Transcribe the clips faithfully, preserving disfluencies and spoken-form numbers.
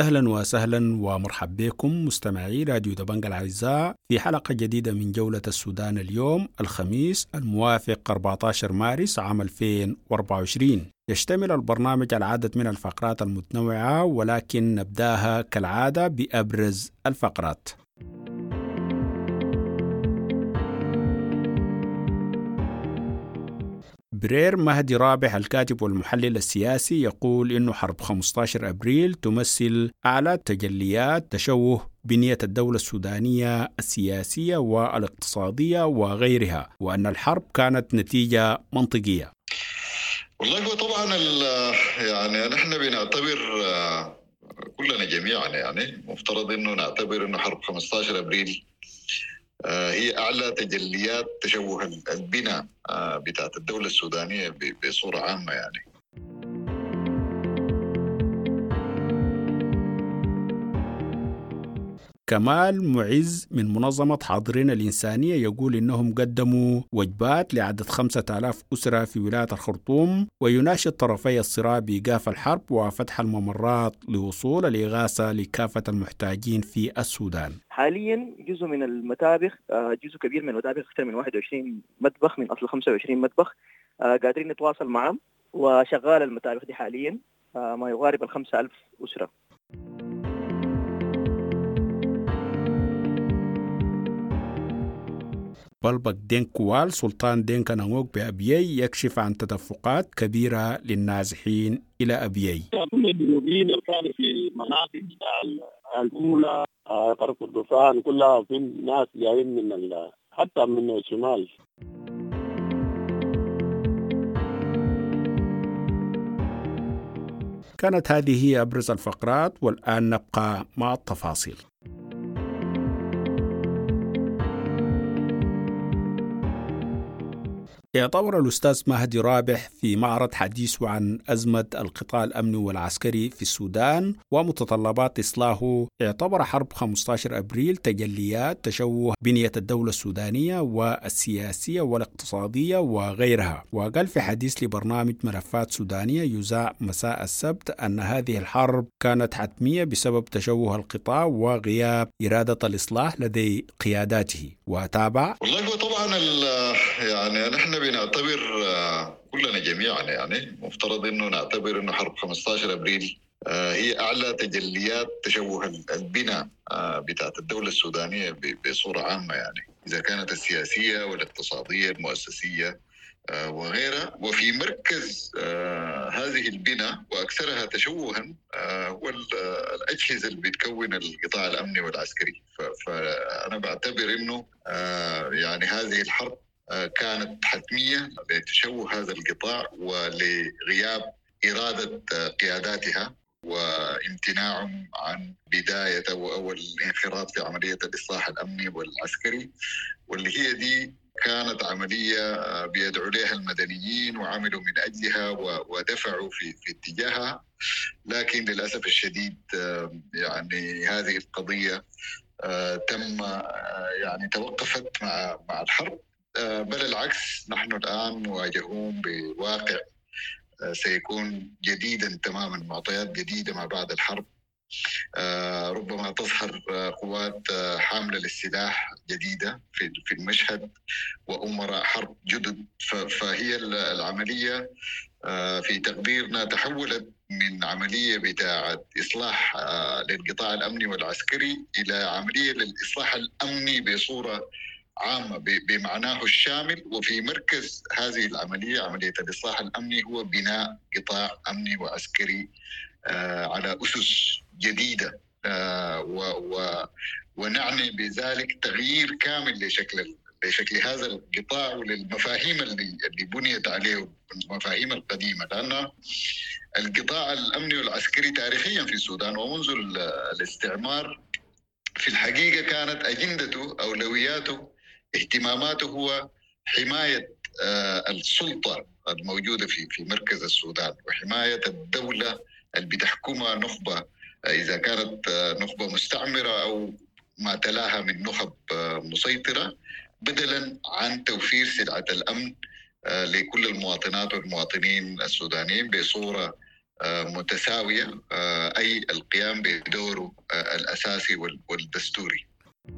أهلا وسهلا ومرحب بكم مستمعي راديو دبنج الأعزاء في حلقة جديدة من جولة السودان اليوم الخميس الموافق أربعة عشر مارس عام ألفين وأربعة وعشرين. يشتمل البرنامج على عدد من الفقرات المتنوعة، ولكن نبداها كالعادة بأبرز الفقرات. برير مهدي رابح الكاتب والمحلل السياسي يقول إنه حرب خمسة عشر أبريل تمثل أعلى تجليات تشوه بنية الدولة السودانية السياسية والاقتصادية وغيرها، وأن الحرب كانت نتيجة منطقية. والله هو طبعا يعني نحن بنعتبر كلنا جميعا يعني مفترض إنه نعتبر إنه حرب خمسة عشر أبريل هي أعلى تجليات تشوه البناء بتاعت الدولة السودانية بصورة عامة يعني. كمال معز من منظمة حاضرين الإنسانية يقول إنهم قدموا وجبات لعدد خمسة آلاف أسرة في ولاية الخرطوم، ويناشد طرفي الصراع بإيقاف الحرب وفتح الممرات لوصول الإغاثة لكافة المحتاجين في السودان. حاليا جزء من المطابخ، جزء كبير من المطابخ أكثر من واحد وعشرين مطبخ من أصل خمسة وعشرين مطبخ قادرين نتواصل معهم، وشغال المطابخ دي حاليا ما يقارب الخمسة ألف أسرة. بلبك دينكوال سلطان دينكا نانغوك بأبيي يكشف عن تدفقات كبيرة للنازحين إلى أبيي. كل الجنوبيين اللي كانوا في مناطق الأولى قرى كردفان كلها في ناس جايين من حتى من الشمال. كانت هذه هي أبرز الفقرات، والآن نبقى مع التفاصيل. اعتبر الأستاذ مهدي رابح في معرض حديثه عن أزمة القطاع الأمني والعسكري في السودان ومتطلبات إصلاحه، اعتبر حرب خمسة عشر أبريل تجليات تشوه بنية الدولة السودانية والسياسية والاقتصادية وغيرها. وقال في حديث لبرنامج ملفات سودانية يذاع مساء السبت أن هذه الحرب كانت حتمية بسبب تشوه القطاع وغياب إرادة الإصلاح لدي قياداته. وتابع: والله هو طبعا يعني نحن بنعتبر كلنا جميعا يعني مفترض انه نعتبر انه حرب خمسة عشر أبريل هي اعلى تجليات تشوه البناء بتاعت الدولة السودانية بصورة عامة يعني، اذا كانت السياسية والاقتصادية المؤسسية وغيرها. وفي مركز هذه البناء واكثرها تشوها هو الاجهزة اللي بتكون القطاع الامني والعسكري. فانا بعتبر انه يعني هذه الحرب كانت حتمية لتشوه هذا القطاع ولغياب إرادة قياداتها وامتناعهم عن بداية أو الانخراط في عملية الإصلاح الأمني والعسكري، واللي هي دي كانت عملية بيدعو لها المدنيين وعملوا من أجلها ودفعوا في في اتجاهها. لكن للأسف الشديد يعني هذه القضية تم يعني توقفت مع مع الحرب، بل العكس نحن الآن مواجهون بواقع سيكون جديدا تماما، معطيات جديدة ما بعد الحرب. ربما تظهر قوات حاملة للسلاح جديدة في المشهد وأمراء حرب جدد. فهي العملية في تقديرنا تحولت من عملية بتاعة إصلاح للقطاع الأمني والعسكري إلى عملية للإصلاح الأمني بصورة عامة بمعناه الشامل. وفي مركز هذه العملية عملية الإصلاح الأمني هو بناء قطاع أمني وعسكري على أسس جديدة، ونعني بذلك تغيير كامل لشكل لشكل هذا القطاع وللمفاهيم اللي اللي بنيت عليه المفاهيم القديمة. لأن القطاع الأمني والعسكري تاريخيا في السودان ومنذ الاستعمار في الحقيقة كانت أجندته أولوياته اهتماماته هو حماية السلطة الموجودة في في مركز السودان وحماية الدولة اللي بتحكمها نخبة، إذا كانت نخبة مستعمرة أو ما تلاها من نخب مسيطرة، بدلا عن توفير سلعة الأمن لكل المواطنات والمواطنين السودانيين بصورة متساوية، أي القيام بدوره الأساسي والدستوري.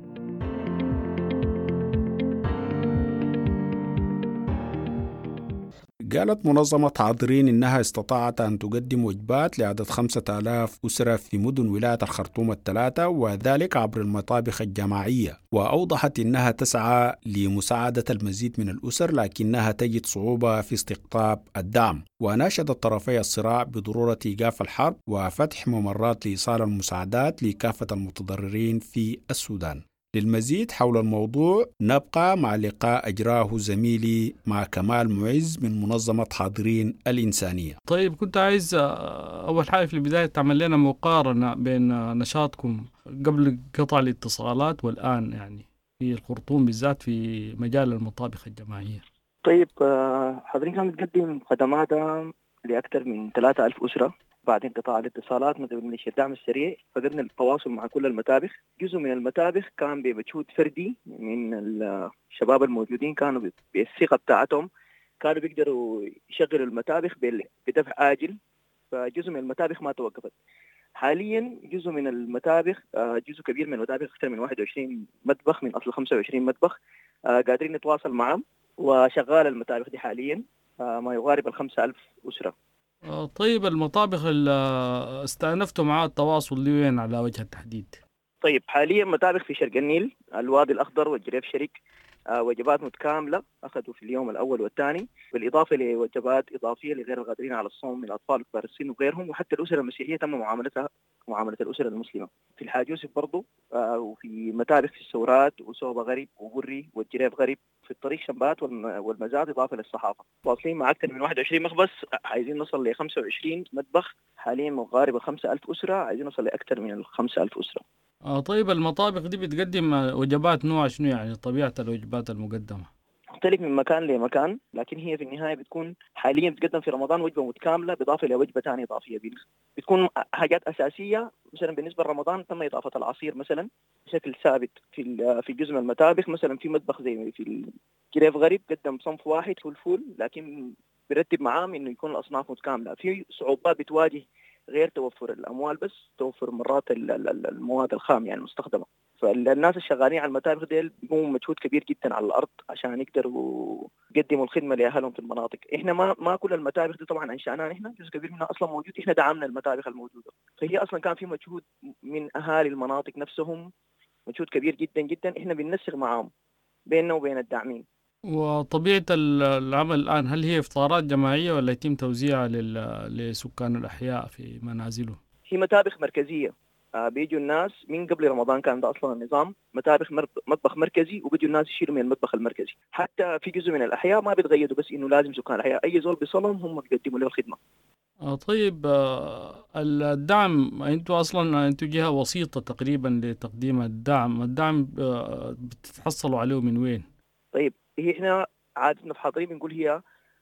قالت منظمة حاضرين إنها استطاعت أن تقدم وجبات لعدد خمسة آلاف أسرة في مدن ولاية الخرطوم الثلاثة، وذلك عبر المطابخ الجماعية. وأوضحت إنها تسعى لمساعدة المزيد من الأسر، لكنها تجد صعوبة في استقطاب الدعم. وناشدت طرفي الصراع بضرورة إيقاف الحرب وفتح ممرات لإيصال المساعدات لكافة المتضررين في السودان. للمزيد حول الموضوع نبقى مع لقاء أجراه زميلي مع كمال معز من منظمة حاضرين الإنسانية. طيب، كنت عايز أول حاجة في البداية تعمل لنا مقارنة بين نشاطكم قبل قطع الاتصالات والآن، يعني في الخرطوم بالذات في مجال المطابخ الجماعية. طيب، حاضرين كانت بتقدم خدمات لأكثر من ثلاثة ألف أسرة بعد انقطاع الاتصالات مثل ميليشيا الدعم السريع. قدرنا التواصل مع كل المطابخ. جزء من المطابخ كان بمجهود فردي من الشباب الموجودين، كانوا بالثقة بتاعتهم كانوا بيقدروا يشغلوا المطابخ بدفع آجل، فجزء من المطابخ ما توقفت. حاليا جزء من المطابخ، جزء كبير من المطابخ أكثر من واحد وعشرين مطبخ من أصل خمسة وعشرين مطبخ قادرين نتواصل معهم، وشغال المطابخ دي حاليا ما يقارب الخمسة ألف أسرة. طيب، المطابخ اللي استأنفتوا معاه التواصل دي وين على وجه التحديد؟ طيب، حاليا مطابخ في شرق النيل، الوادي الأخضر والجريف شريك، آه وجبات متكاملة أخذوا في اليوم الأول والثاني، بالإضافة لوجبات إضافية لغير القادرين على الصوم من الأطفال وكبار السن وغيرهم، وحتى الأسر المسيحية تم معاملتها معاملة الأسر المسلمة. في الحاج يوسف برضو، آه وفي مطابخ في السورات وسوبة غريب وبري والجريف غريب، في الطريق شمبات والمزاد، إضافة للصحافة. واصلين مع أكثر من واحد وعشرين مخبز، عايزين نصل ل خمسة وعشرين مطبخ، حاليا مقاربة خمسة ألف أسرة، عايزين نصل لأكثر من خمسة ألف أسرة. آه طيب، المطابخ دي بتقدم وجبات نوع شنو، يعني طبيعة الوجبات المقدمة؟ تختلف من مكان لمكان، لكن هي في النهاية بتكون حاليا بتقدم في رمضان وجبة متكاملة بالإضافة لوجبة ثانية إضافية. بتكون حاجات أساسية، مثلا بالنسبة لرمضان تم إضافة العصير مثلا بشكل ثابت في في جزء من المطابخ. مثلا في مطبخ زي في الجريف غريب قدم صنف واحد فول فول، لكن برتب معاه إنه يكون الأصناف متكاملة. في صعوبات بتواجه غير توفر الأموال، بس توفر مرات المواد الخام يعني المستخدمة. فالناس الشغالين على المطابخ ديل بيقوموا مجهود كبير جدا على الأرض عشان يقدروا يقدموا الخدمة لأهلهم في المناطق. إحنا ما ما كل المطابخ دي طبعا أنشأناها، إحنا جزء كبير منها أصلا موجود، إحنا دعمنا المطابخ الموجودة. فهي أصلا كان في مجهود من أهالي المناطق نفسهم، مجهود كبير جدا جدا، إحنا بننسق معهم بيننا وبين الداعمين. وطبيعة العمل الآن هل هي إفطارات جماعية ولا يتم توزيعها لسكان الأحياء في منازلهم؟ هي مطابخ مركزية، آه بيجوا الناس من قبل رمضان، كان ده أصلا النظام مطابخ مطبخ مركزي، وبيجوا الناس يشيلوا من المطبخ المركزي. حتى في جزء من الأحياء ما بيتغيروا، بس إنه لازم سكان الأحياء أي زول بيصلهم هم بيقدموا له الخدمة. آه طيب، آه الدعم، أنتوا أصلا أنتوا جهة وسيطة تقريبا لتقديم الدعم، الدعم آه بتتحصلوا عليه من وين؟ طيب، هي إحنا عادتنا في حاضرين بنقول هي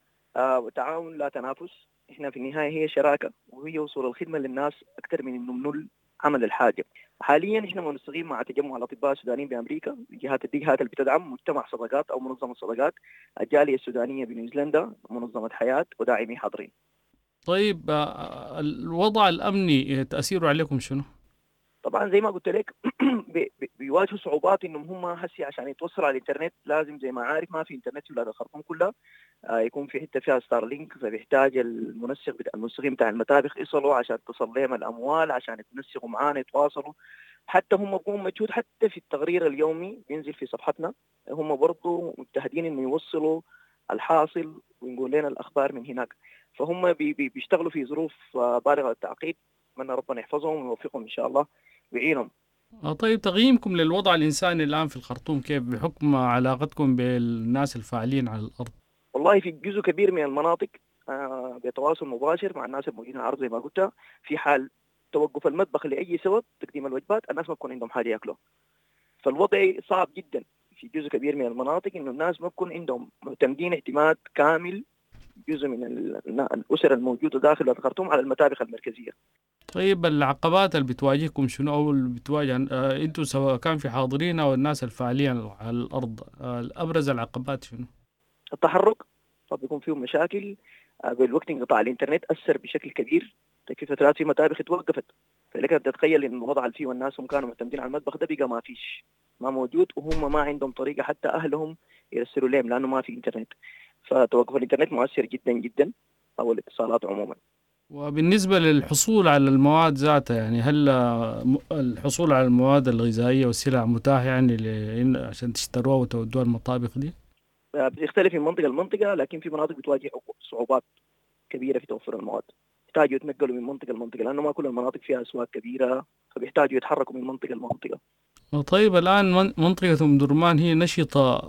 آه تعاون لا تنافس. إحنا في النهاية هي شراكة، وهي وصول الخدمة للناس أكثر من إنه منول عمل الحاجة. حاليا إحنا منسقين مع تجمع الأطباء السودانيين بأمريكا، جهات الجهات اللي بتدعم مجتمع صدقات أو منظمة صدقات، الجالية السودانية بنيوزيلندا، منظمة حياة، وداعمي حاضرين. طيب، آه الوضع الأمني تأثيره عليكم شنو؟ طبعا زي ما قلت لك بيواجهوا صعوبات انهم هم هسي عشان يتوصلوا على الانترنت لازم زي ما عارف ما في انترنت في بلاد الخرطوم كلها، آه يكون في حته فيها ستار لينك، فبيحتاج المنسق بتاع المنسقين بتاع المطابخ يصلوا عشان تصل لهم الاموال عشان يتنسقوا معانا يتواصلوا. حتى هم بيقوموا مجهود، حتى في التقرير اليومي بينزل في صفحتنا هم برضو مجتهدين انه يوصلوا الحاصل ويقول لنا الاخبار من هناك. فهم بي بي بيشتغلوا في ظروف بالغه التعقيد، اتمنى ربنا يحفظهم ويوفقهم ان شاء الله ويعينهم. طيب، تقييمكم للوضع الإنساني الآن في الخرطوم كيف بحكم علاقتكم بالناس الفاعلين على الأرض؟ والله في جزء كبير من المناطق آه بتواصل مباشر مع الناس الموجودين على الأرض زي ما قلت. في حال توقف المطبخ لأي سبب تقديم الوجبات الناس ما بكون عندهم حاجة يأكلوا، فالوضع صعب جدا في جزء كبير من المناطق إنه الناس ما بكون عندهم معتمدين اعتماد كامل جزء من الأسر الموجودة داخل الخرطوم على المطابخ المركزية. طيب، العقبات اللي بتواجهكم شنو أو اللي بتواجه آه أنتوا سواء كان في حاضرين أو الناس الفاعلين على الأرض، آه أبرز العقبات شنو؟ التحرك، طب يكون فيهم مشاكل، بالوقت انقطاع الإنترنت أثر بشكل كبير. في فترات في مطابخ توقفت، فلك تتخيل إن الوضع اللي فيه والناس هم كانوا معتمدين على المطبخ ده بقى ما فيش، ما موجود، وهم ما عندهم طريقة حتى أهلهم يرسلوا لهم لأنه ما في إنترنت. فتوقف الإنترنت مؤثر جدا جدا، أو الاتصالات عموما. وبالنسبة للحصول على المواد ذاتها، يعني هل الحصول على المواد الغذائية والسلع متاح يعني لإن عشان تشتروها وتودوها المطابخ دي؟ بتختلف من منطقة لمنطقة، لكن في مناطق بتواجه صعوبات كبيرة في توفر المواد. يحتاجوا يتنقلوا من منطقة لمنطقة لأنه ما كل المناطق فيها أسواق كبيرة، فبيحتاجوا يتحركوا من منطقة لمنطقة. طيب الآن منطقة أم درمان هي نشطة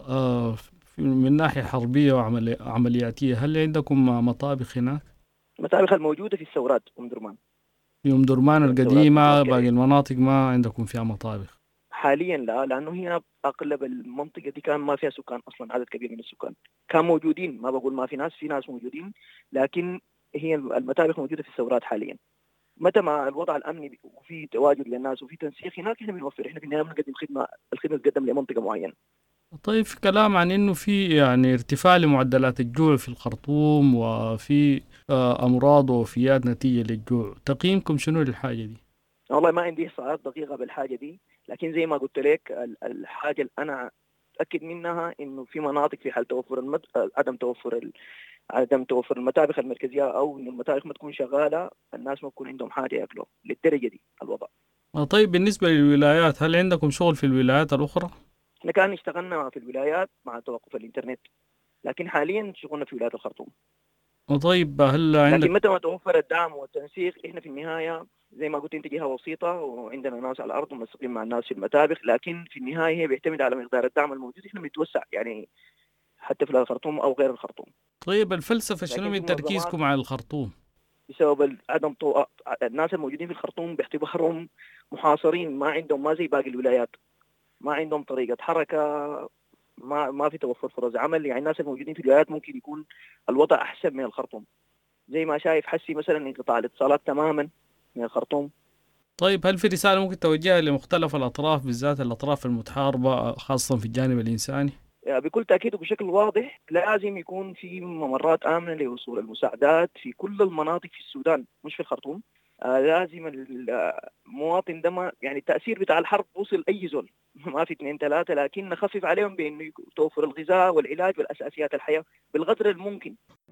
من ناحية حربية وعملياتية، هل عندكم مطابخ هناك؟ المطابخ الموجودة في الثورات أم درمان. في أم درمان القديمة باقي المناطق ما عندكم فيها مطابخ؟ حاليا لا، لأنه هنا أغلب المنطقة دي كان ما فيها سكان أصلا، عدد كبير من السكان كان موجودين، ما بقول ما في ناس، في ناس موجودين، لكن هي المطابخ موجودة في الثورات حاليا. متى ما الوضع الأمني وفي تواجد للناس وفي تنسيق هناك احنا بنوفر، احنا في النهاية بنقدم خدمة، الخدمة تقدم لمنطقة معينة. طيب في كلام عن إنه في يعني ارتفاع لمعدلات الجوع في الخرطوم، وفي أمراض ووفيات نتيجة للجوع، تقييمكم شنو للحاجة دي؟ والله ما عندي إحصاءات دقيقة بالحاجة دي، لكن زي ما قلت لك الحاجة اللي أنا أتأكد منها إنه في مناطق في حال توفر المد... عدم توفر ال... عدم توفر المطابخ المركزية، أو إن المطابخ ما تكون شغالة، الناس ما تكون عندهم حاجة يأكلوا للدرجة دي الوضع. طيب بالنسبة للولايات، هل عندكم شغل في الولايات الأخرى؟ إحنا كان اشتغلنا في الولايات مع توقف الإنترنت، لكن حاليا شغلنا في ولاية الخرطوم. طيب هل عندك... لكن متى ما توفر الدعم والتنسيق، إحنا في النهاية زي ما قلت أنت جهة وسيطة، وعندنا ناس على الأرض ومنسقين مع الناس في المطابخ، لكن في النهاية هي بيعتمد على مقدار الدعم الموجود. إحنا بنتوسع يعني حتى في الخرطوم أو غير الخرطوم. طيب الفلسفة شنو من تركيزكم على الخرطوم؟ بسبب عدم طو... الناس الموجودين في الخرطوم باعتبارهم محاصرين، ما عندهم ما زي باقي الولايات، ما عندهم طريقة حركة، ما ما في توفر فرص عمل. يعني الناس الموجودين في الولايات ممكن يكون الوضع أحسن من الخرطوم، زي ما شايف حسي مثلا انقطاع الاتصالات تماما من الخرطوم. طيب هل في رسالة ممكن توجهها لمختلف الأطراف، بالذات الأطراف المتحاربة خاصة في الجانب الإنساني؟ بكل تأكيد وبشكل واضح لازم يكون في ممرات آمنة لوصول المساعدات في كل المناطق في السودان، مش في الخرطوم. آه لازم المواطن ده ما يعني التأثير بتاع الحرب وصل أي زول ما في اثنين ثلاثة، لكن نخفف عليهم بأنه توفر الغذاء والعلاج والأساسيات الحياة بالقدر الممكن.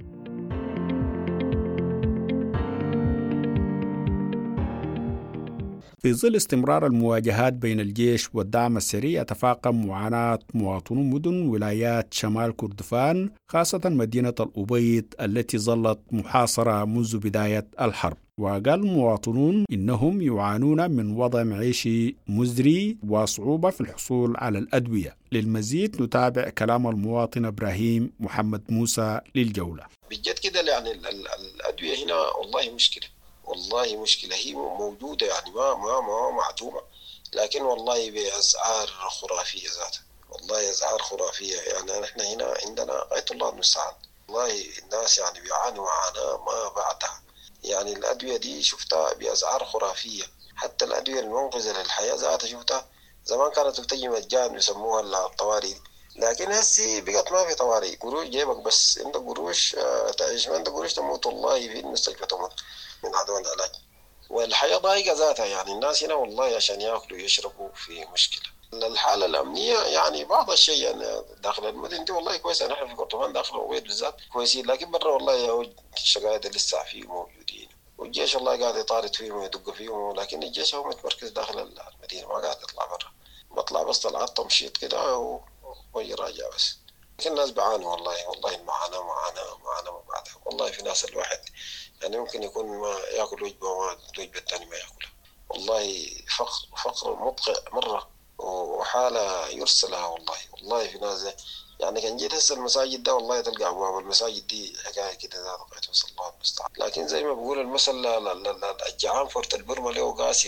في ظل استمرار المواجهات بين الجيش والدعم السريع، تفاقم معاناة مواطنو مدن ولايات شمال كردفان، خاصة مدينة الأبيض التي ظلت محاصرة منذ بداية الحرب. وقال المواطنون إنهم يعانون من وضع معيشي مزري وصعوبة في الحصول على الأدوية. للمزيد نتابع كلام المواطن إبراهيم محمد موسى للجولة. بجد كده يعني الأدوية هنا والله مشكلة، والله مشكلة هي موجودة، يعني ما ما ما معدومة، لكن والله بأسعار خرافية ذاتها، والله أسعار خرافية. يعني نحن هنا عندنا آية الله المستعان، والله الناس يعني بيعانوا معاناة ما بعدها. يعني الأدوية دي شفتها بأسعار خرافية، حتى الأدوية المنقذة للحياة ذاتها شفتها زمان كانت بتجي مجان يسموها الطوارئ، لكن هسي بقت ما في طوارئ، قروش جيبك بس، عندك قروش تعيش، ما عندك قروش تموت والله في المستشفى تموت من عدوان العلاج. والحياة ضايقة ذاتها، يعني الناس هنا والله عشان يأكلوا يشربوا في مشكلة. الحالة الأمنية يعني بعض الشيء يعني داخل المدينة دي والله كويسة، نحن في كردفان داخل الأبيض بالذات كويسين، لكن برا والله الشقايد لسه فيه موجودين، والجيش والله قاعد يطارد فيهم ويدق فيهم، لكن الجيش هو متمركز داخل المدينة، ما قاعد يطلع برا، بطلع بس طلعات تمشيط كده ويراجع بس. لكن الناس بعانوا والله، والله المعاناة معاناة معاناة ما بعدها. والله في ناس الواحد يعني ممكن يكون ما يأكل وجبة وما الوجبة الثانية ما يأكلها، والله فقر فقر مدقع مرة وحالة يرسلها. والله والله في ناس يعني كان جيت هسه المساجد ده والله تلقى أبواب المساجد دي حكاية كده ذات قيت وصل الله المستعان، لكن زي ما بقول المثل الجعان فرت البرمة له قاسية.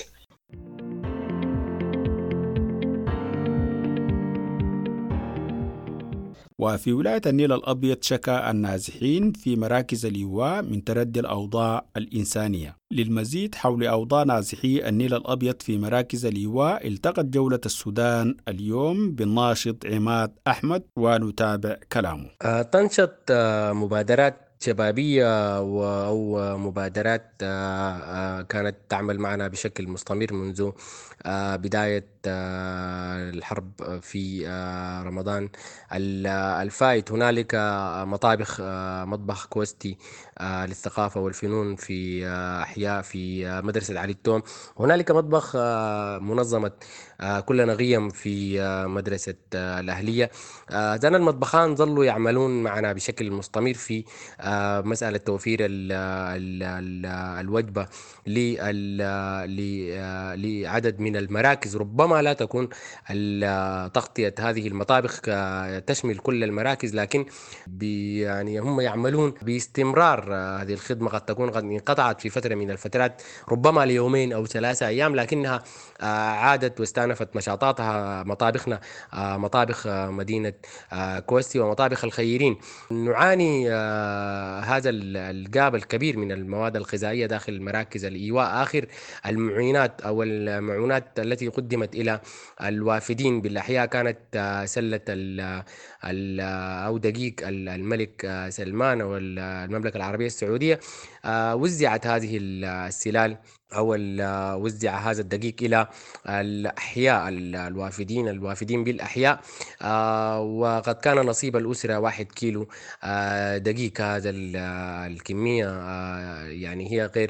وفي ولاية النيل الأبيض شكى النازحين في مراكز الإيواء من تردي الأوضاع الإنسانية. للمزيد حول أوضاع نازحي النيل الأبيض في مراكز الإيواء التقت جولة السودان اليوم بالناشط عماد أحمد ونتابع كلامه. تنشط مبادرات شبابية أو مبادرات كانت تعمل معنا بشكل مستمر منذ بداية الحرب في رمضان الفائت. هنالك مطابخ مطبخ كوستي للثقافة والفنون في أحياء في مدرسة علي التوم. هنالك مطبخ منظمة كلنا غيم في مدرسة الأهلية. هذان المطبخان ظلوا يعملون معنا بشكل مستمر في مسألة توفير ال ال ال الوجبة لعدد من المراكز. ربما لا تكون تغطية هذه المطابخ تشمل كل المراكز، لكن يعني هم يعملون باستمرار. هذه الخدمة قد تكون قد انقطعت في فترة من الفترات، ربما ليومين أو ثلاثة أيام، لكنها عادت واستأنفت نشاطاتها. مطابخنا مطابخ مدينة كوستي ومطابخ الخيرين نعاني هذا الجاب الكبير من المواد الغذائية داخل مراكز الإيواء. آخر المعينات أو المعونات التي قدمت إلى الوافدين بالأحياء كانت سلة أو دقيق الملك سلمان والمملكة العربية السعودية. وزعت هذه السلال أو وزع هذا الدقيق إلى الأحياء الوافدين الوافدين بالأحياء، وقد كان نصيب الأسرة واحد كيلو دقيق. هذا الكمية يعني هي غير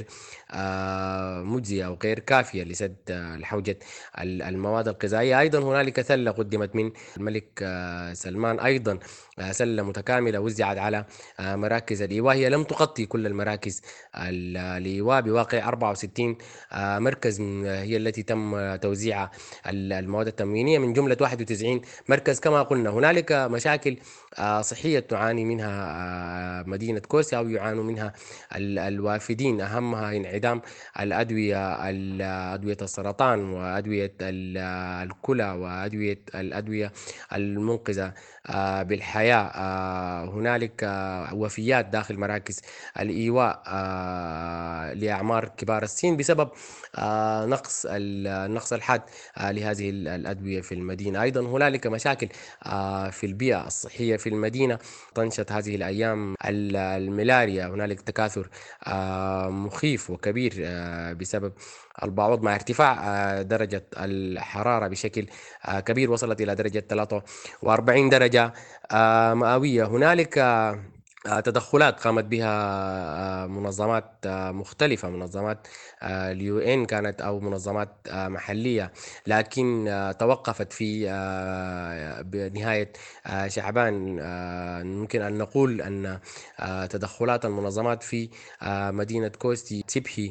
مجزية أو غير كافية لسد الحوجة المواد الغذائية. أيضا هنالك سلة قدمت من الملك سلمان، أيضا سلة متكاملة وزعت على مراكز الإيواء. هي لم تغطي كل المراكز الإيواء، بواقع أربعة وستين مركز هي التي تم توزيع المواد التموينية من جملة واحد وتسعين مركز. كما قلنا هنالك مشاكل صحية تعاني منها مدينة كوستي أو يعانوا منها الوافدين، أهمها انعدام الأدوية أدوية السرطان وأدوية الكلى وأدوية الأدوية المنقذة بالحياة. هنالك وفيات داخل مراكز الإيواء لأعمار كبار السن بسبب نقص النقص الحاد لهذه الأدوية في المدينة. أيضا هنالك مشاكل في البيئة الصحية في المدينة، تنشط هذه الأيام الملاريا. هنالك تكاثر مخيف وكبير بسبب البعوض مع ارتفاع درجة الحرارة بشكل كبير، وصلت إلى درجة ثلاثة وأربعين درجة مئوية. هنالك تدخلات قامت بها منظمات مختلفة، منظمات اليو إن كانت أو منظمات محلية، لكن توقفت في بنهاية شعبان. ممكن أن نقول أن تدخلات المنظمات في مدينة كوستي شبه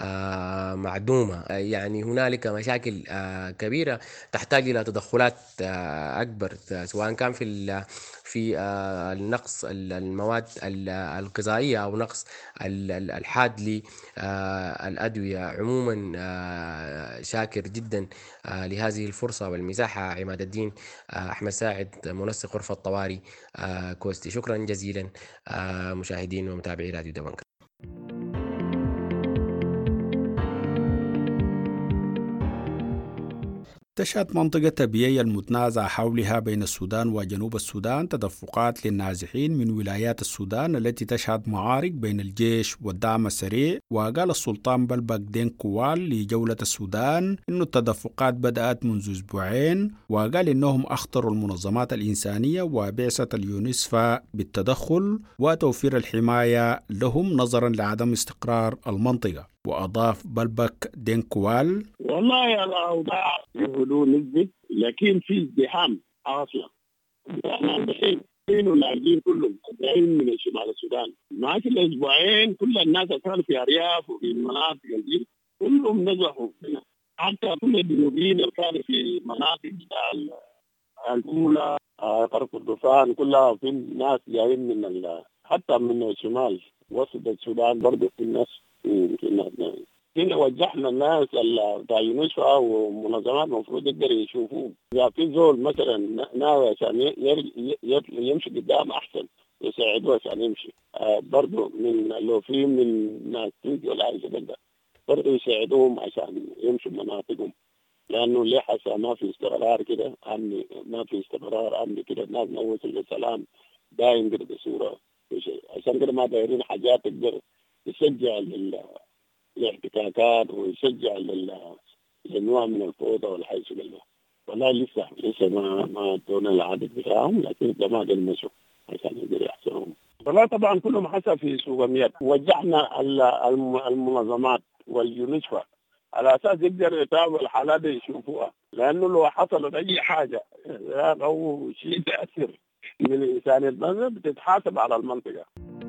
معدومة. يعني هنالك مشاكل كبيرة تحتاج إلى تدخلات أكبر، سواء كان في في النقص المواد الغذائية أو نقص الحاد للأدوية. عموما شاكر جدا لهذه الفرصة والمساحة عماد الدين أحمد ساعد، منسق غرفة طوارئ كوستي. شكرا جزيلا مشاهدين ومتابعي راديو دبنكر. تشهد منطقة تبيي المتنازع حولها بين السودان وجنوب السودان تدفقات للنازحين من ولايات السودان التي تشهد معارك بين الجيش والدعم السريع. وقال السلطان بلبك دين كوال لجولة السودان إنه التدفقات بدأت منذ أسبوعين، وقال إنهم أخطروا المنظمات الإنسانية وبعثة اليونسفا بالتدخل وتوفير الحماية لهم نظرا لعدم استقرار المنطقة. وأضاف بلبك دين كوال: والله الأوضاع في هدوء نسبي، لكن في ازدحام أصلا. احنا الحين كانوا لاجئين كلهم جايين من شمال السودان، ما في الأسبوعين كل الناس كانوا في أرياف وفي مناطق الجيل كلهم نزحوا هنا. حتى كل الجنوبيين اللي كانوا في مناطق الأولى قرق الدفان كلها في ناس جايين من حتى من الشمال وسط السودان، برضه في الناس هنا وجهنا الناس بتاع يونسفا ومنظمات المفروض يقدروا يشوفوه. إذا في زول مثلا ناوي عشان يمشي قدام أحسن يساعدوه عشان يمشي. آه برضو من لو في من ناس تيجي ولا حاجة كده برضو يساعدوهم عشان يمشوا مناطقهم، لأنه ليه حسا ما في استقرار كده أمني، ما في استقرار أمني كده. الناس نوصل للسلام دايم كده بصورة عشان عشان كده ما دايرين حاجات تقدر يشجع للاحتكاكات ويشجع للنوع من الفوضى والحيث بالله. والله لسه لسه ما ما دون العدد بتاعهم، لكن ده ما قدروا يمشوا عشان يقدروا يحسنهم. والله طبعا كلهم حسب في سوقميات. وجهنا المنظمات واليونسفا على اساس يقدر يتابع الحالات يشوفوها، لانه لو حصلت اي حاجه او شيء تاثر من الانسان المنزل بتتحاسب على المنطقه.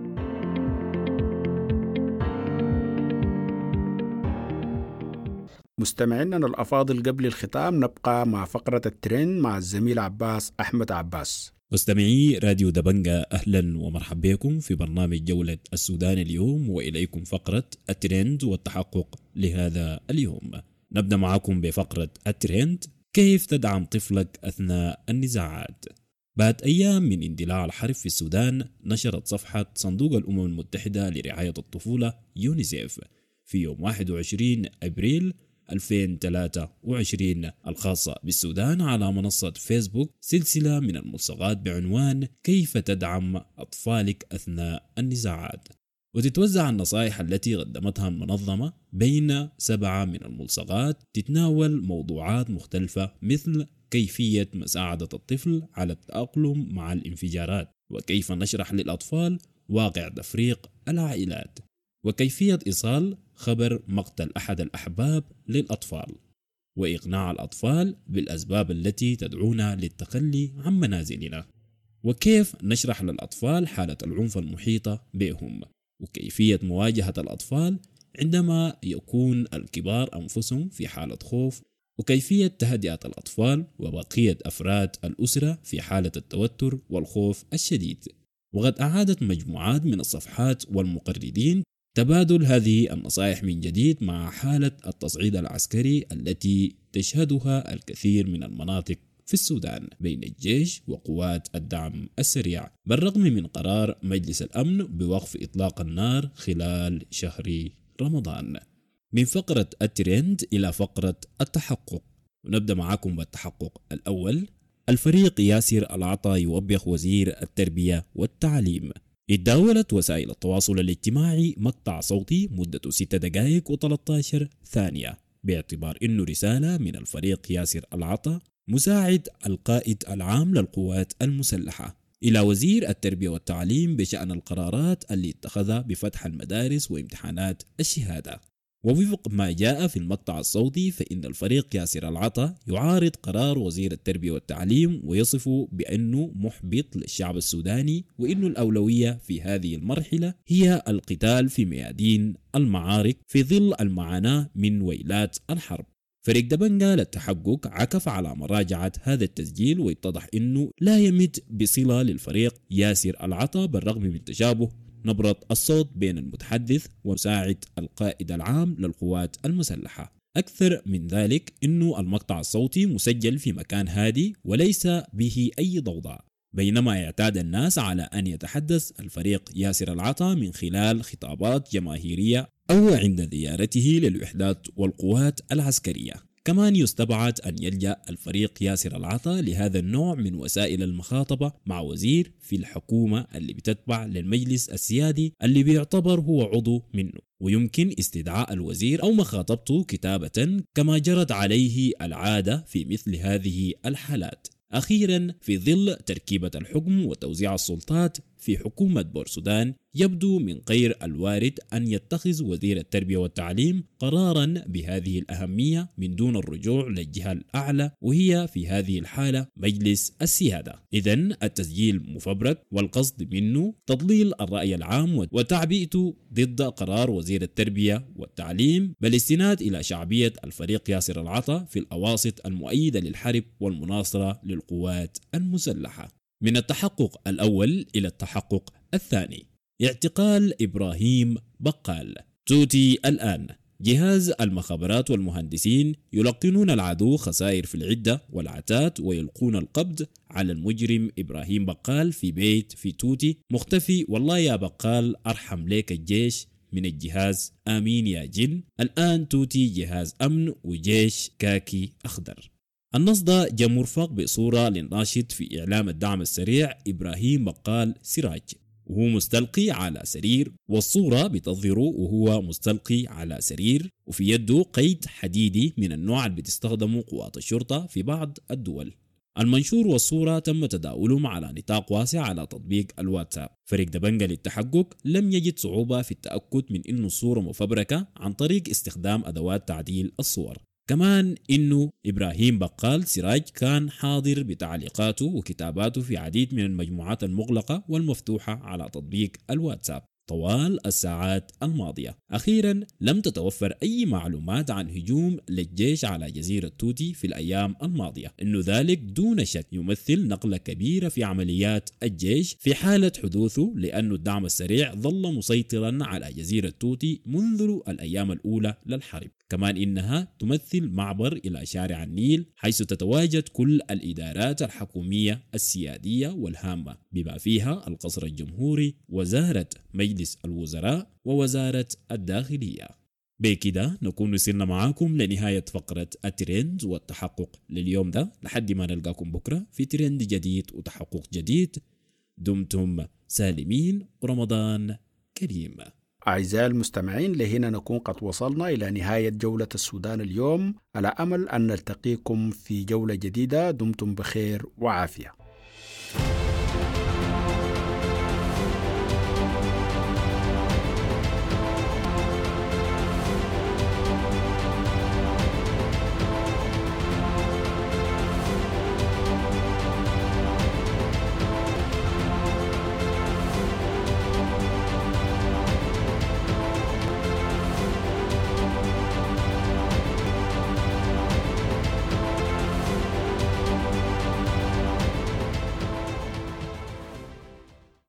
مستمعينا الأفاضل، قبل الختام نبقى مع فقرة الترند مع الزميل عباس أحمد عباس. مستمعي راديو دبنجة، أهلا ومرحبا بكم في برنامج جولة السودان اليوم، وإليكم فقرة الترند والتحقق لهذا اليوم. نبدأ معكم بفقرة الترند. كيف تدعم طفلك أثناء النزاعات؟ بعد أيام من اندلاع الحرب في السودان، نشرت صفحة صندوق الأمم المتحدة لرعاية الطفولة يونيسيف في يوم واحد وعشرين أبريل ألفين وثلاثة وعشرين الخاصة بالسودان على منصة فيسبوك سلسلة من الملصقات بعنوان كيف تدعم أطفالك أثناء النزاعات، وتتوزع النصائح التي قدمتها المنظمة بين سبعة من الملصقات تتناول موضوعات مختلفة، مثل كيفية مساعدة الطفل على التأقلم مع الانفجارات، وكيف نشرح للأطفال واقع تفريق العائلات، وكيفية إيصال خبر مقتل أحد الأحباب للأطفال، وإقناع الأطفال بالأسباب التي تدعونا للتخلي عن منازلنا، وكيف نشرح للأطفال حالة العنف المحيطة بهم، وكيفية مواجهة الأطفال عندما يكون الكبار أنفسهم في حالة خوف، وكيفية تهدئة الأطفال وبقية أفراد الأسرة في حالة التوتر والخوف الشديد. وقد أعادت مجموعات من الصفحات والمقررين تبادل هذه النصائح من جديد مع حالة التصعيد العسكري التي تشهدها الكثير من المناطق في السودان بين الجيش وقوات الدعم السريع، بالرغم من قرار مجلس الأمن بوقف إطلاق النار خلال شهر رمضان. من فقرة الترند إلى فقرة التحقق، ونبدأ معكم بالتحقق الأول. الفريق ياسر العطا يوبخ وزير التربية والتعليم. اتداولت وسائل التواصل الاجتماعي مقطع صوتي مدته ستة دقائق وثلاثة عشر ثانية باعتبار انه رسالة من الفريق ياسر العطا مساعد القائد العام للقوات المسلحة إلى وزير التربية والتعليم بشأن القرارات اللي اتخذها بفتح المدارس وامتحانات الشهادة. ووفق ما جاء في المقطع الصوتي، فإن الفريق ياسر العطا يعارض قرار وزير التربية والتعليم ويصفه بأنه محبط للشعب السوداني، وإنه الأولوية في هذه المرحلة هي القتال في ميادين المعارك في ظل المعاناة من ويلات الحرب. فريق دبنجة للتحقق عكف على مراجعة هذا التسجيل، ويتضح أنه لا يمت بصلة للفريق ياسر العطا بالرغم من تشابه نبرة الصوت بين المتحدث ومساعد القائد العام للقوات المسلحة. أكثر من ذلك، أنه المقطع الصوتي مسجل في مكان هادي وليس به أي ضوضاء، بينما يعتاد الناس على أن يتحدث الفريق ياسر العطا من خلال خطابات جماهيرية أو عند زيارته للوحدات والقوات العسكرية. كمان يستبعد أن يلجأ الفريق ياسر العطا لهذا النوع من وسائل المخاطبة مع وزير في الحكومة اللي بتتبع للمجلس السيادي اللي بيعتبر هو عضو منه، ويمكن استدعاء الوزير أو مخاطبته كتابة كما جرت عليه العادة في مثل هذه الحالات. أخيرا، في ظل تركيبة الحكم وتوزيع السلطات في حكومة بورسودان، يبدو من غير الوارد أن يتخذ وزير التربية والتعليم قرارا بهذه الأهمية من دون الرجوع للجهة الأعلى، وهي في هذه الحالة مجلس السيادة. إذن التسجيل مفبرك، والقصد منه تضليل الرأي العام وتعبئته ضد قرار وزير التربية والتعليم بالاستناد إلى شعبية الفريق ياسر العطا في الأواسط المؤيدة للحرب والمناصرة للقوات المسلحة. من التحقق الأول إلى التحقق الثاني. اعتقال إبراهيم بقال. توتي الآن. جهاز المخابرات والمهندسين يلقنون العدو خسائر في العدة والعتات، ويلقون القبض على المجرم إبراهيم بقال في بيت في توتي مختفي. والله يا بقال أرحم ليك الجيش من الجهاز. آمين يا جن. الآن توتي جهاز أمن وجيش كاكي أخضر. النص ده جاء مرفق بصورة للناشط في إعلام الدعم السريع إبراهيم بقال سراج، وهو مستلقي على سرير، والصورة بتظهر وهو مستلقي على سرير وفي يده قيد حديدي من النوع اللي بتستخدمه قوات الشرطة في بعض الدول. المنشور والصورة تم تداولهم على نطاق واسع على تطبيق الواتساب. فريق دبنجة للتحقق لم يجد صعوبة في التأكد من إنه الصورة مفبركة عن طريق استخدام أدوات تعديل الصور. كمان إنه إبراهيم بقال سراج كان حاضر بتعليقاته وكتاباته في عديد من المجموعات المغلقة والمفتوحة على تطبيق الواتساب طوال الساعات الماضية. أخيرا لم تتوفر أي معلومات عن هجوم للجيش على جزيرة توتي في الأيام الماضية، إنه ذلك دون شك يمثل نقلة كبيرة في عمليات الجيش في حالة حدوثه، لأن الدعم السريع ظل مسيطرا على جزيرة توتي منذ الأيام الأولى للحرب. كمان إنها تمثل معبر إلى شارع النيل حيث تتواجد كل الإدارات الحكومية السيادية والهامة بما فيها القصر الجمهوري، وزارة مجلس الوزراء، ووزارة الداخلية. بكده نكون وصلنا معاكم لنهاية فقرة الترند والتحقق لليوم ده، لحد ما نلقاكم بكرة في ترند جديد وتحقق جديد. دمتم سالمين ورمضان كريم. أعزائي المستمعين، لهنا نكون قد وصلنا إلى نهاية جولة السودان اليوم، على أمل أن نلتقيكم في جولة جديدة. دمتم بخير وعافية.